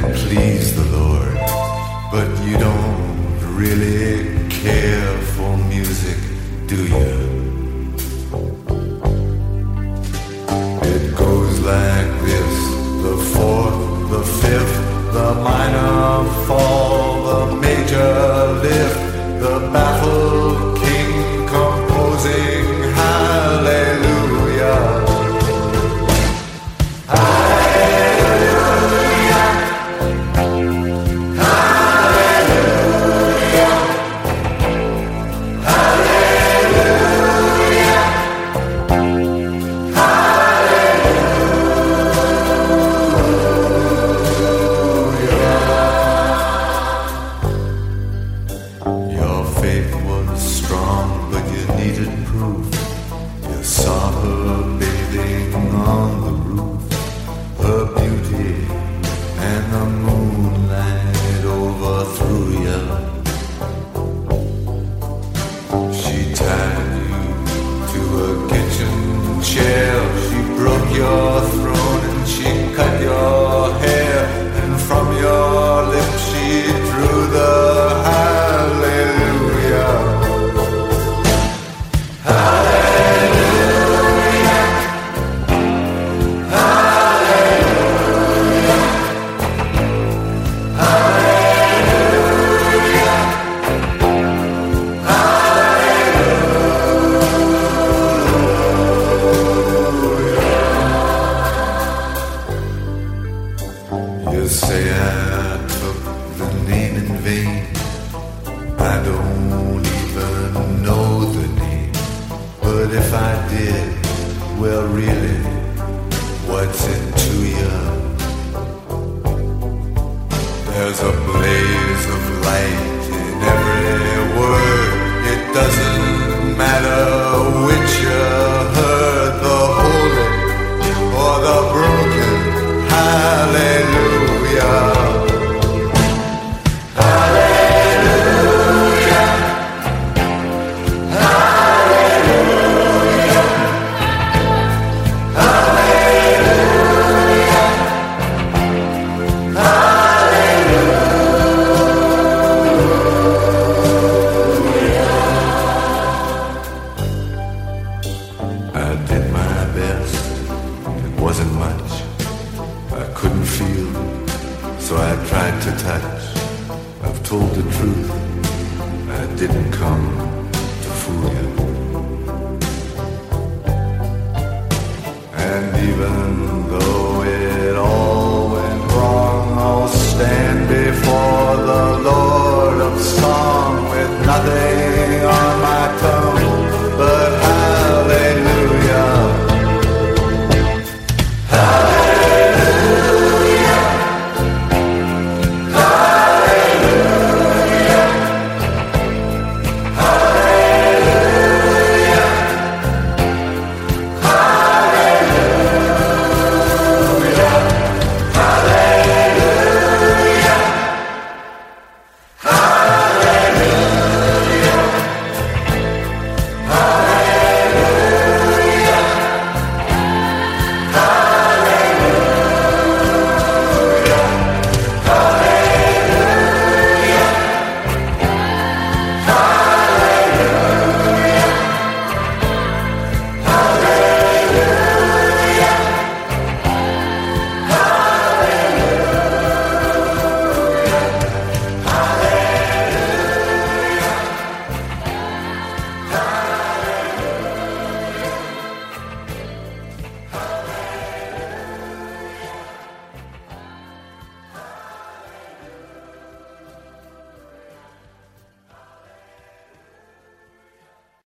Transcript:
please the Lord, but you don't really care for music, do you? It goes like this: the fourth, the fifth, the minor fall, the major lift, the baffled king composing hallelujah. So I tried to touch. I've told the truth. I didn't come to fool you.